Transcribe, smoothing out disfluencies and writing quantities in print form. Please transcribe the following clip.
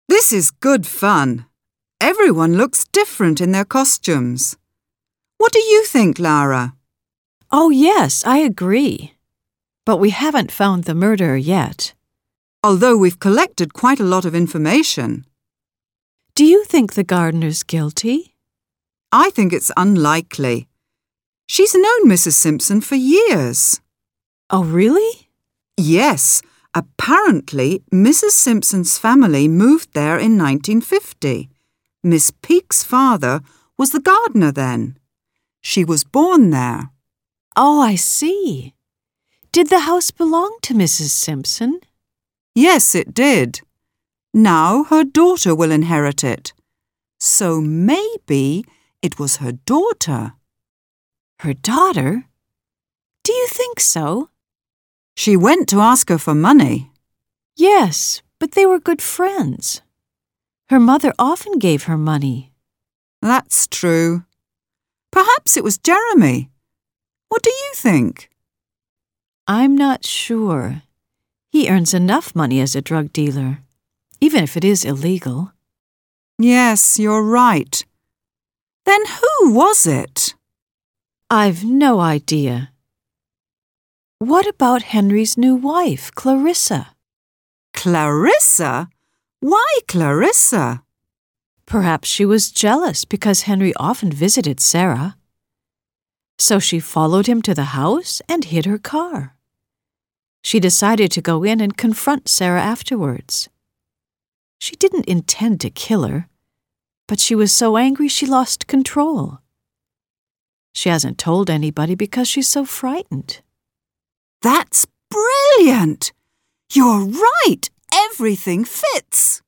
This is good fun. Everyone looks different in their costumes. What do you think, Lara? Oh, yes, I agree. But we haven't found the murderer yet. Although we've collected quite a lot of information. Do you think the gardener's guilty? I think it's unlikely. She's known Mrs. Simpson for years. Oh, really? Yes, apparently Mrs. Simpson's family moved there in 1950. Miss Peake's father was the gardener then. She was born there. Oh, I see. Did the house belong to Mrs. Simpson? Yes, it did. Now her daughter will inherit it. So maybe it was her daughter. Her daughter? Do you think so? She went to ask her for money. Yes, but they were good friends. Her mother often gave her money. That's true. Perhaps it was Jeremy. What do you think? I'm not sure. He earns enough money as a drug dealer, even if it is illegal. Yes, you're right. Then who was it? I've no idea. What about Henry's new wife, Clarissa? Clarissa? Why Clarissa? Perhaps she was jealous because Henry often visited Sarah. So she followed him to the house and hid her car. She decided to go in and confront Sarah afterwards. She didn't intend to kill her, but she was so angry she lost control. She hasn't told anybody because she's so frightened. That's brilliant! You're right! Everything fits!